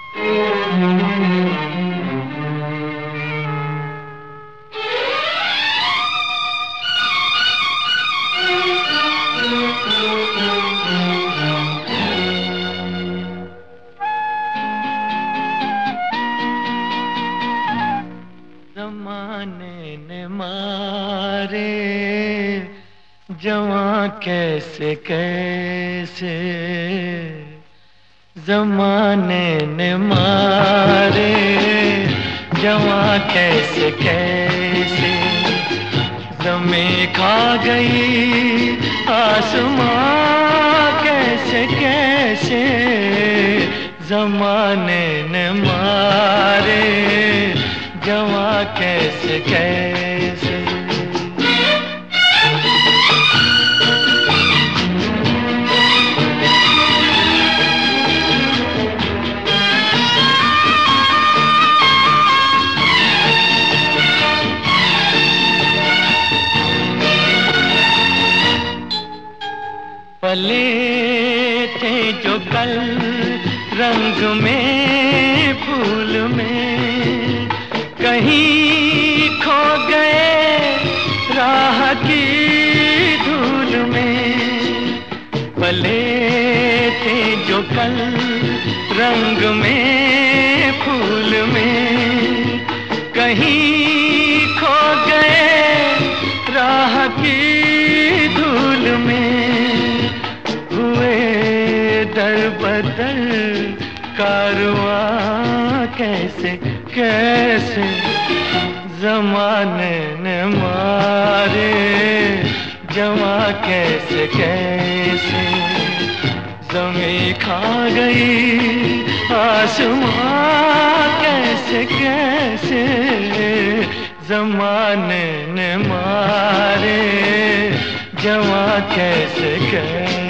ज़माने ने मारे जवां कैसे कैसे, ज़माने ने मारे जवां कैसे कैसे, ज़मीं खा गई आसमां कैसे कैसे, ज़माने ने मारे जवां कैसे कैसे। पले थे जो कल रंग में फूल में, कहीं खो गए राह की धूल में। पले थे जो कल रंग में फूल में, कहीं खो गए राह की धूल में। दर बदर कारवां कैसे कैसे, ज़माने ने मारे जवां कैसे कैसे, ज़मीं खा गई आसमां कैसे कैसे, ज़माने ने मारे जवां कैसे कैसे।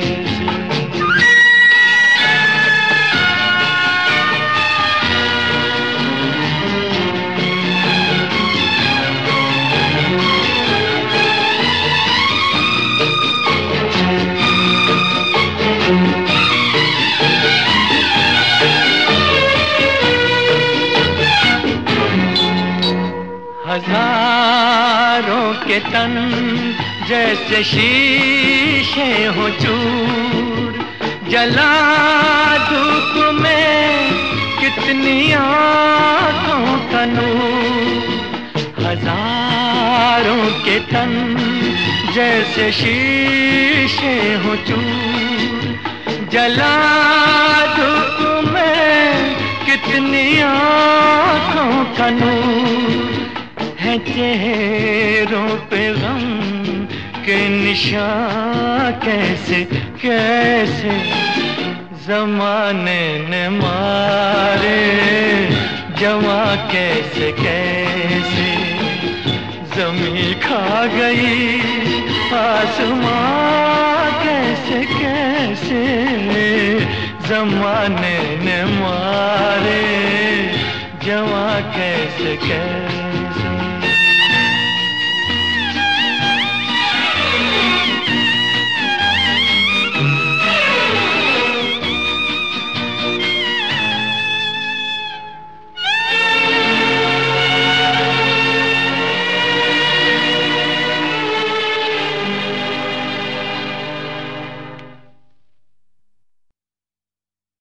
हजारों के तन जैसे शीशे हो चूर, जला धूप में कितनी आँखों का नूर। हजारों के तन जैसे शीशे हो चूर, जला धूप में कितनी आँखों का नूर। है चेहरों पे गम के निशान कैसे कैसे, ज़माने ने मारे जवां कैसे कैसे, ज़मीं खा गई आसमां कैसे कैसे, ज़माने ने मारे जवां कैसे कैसे।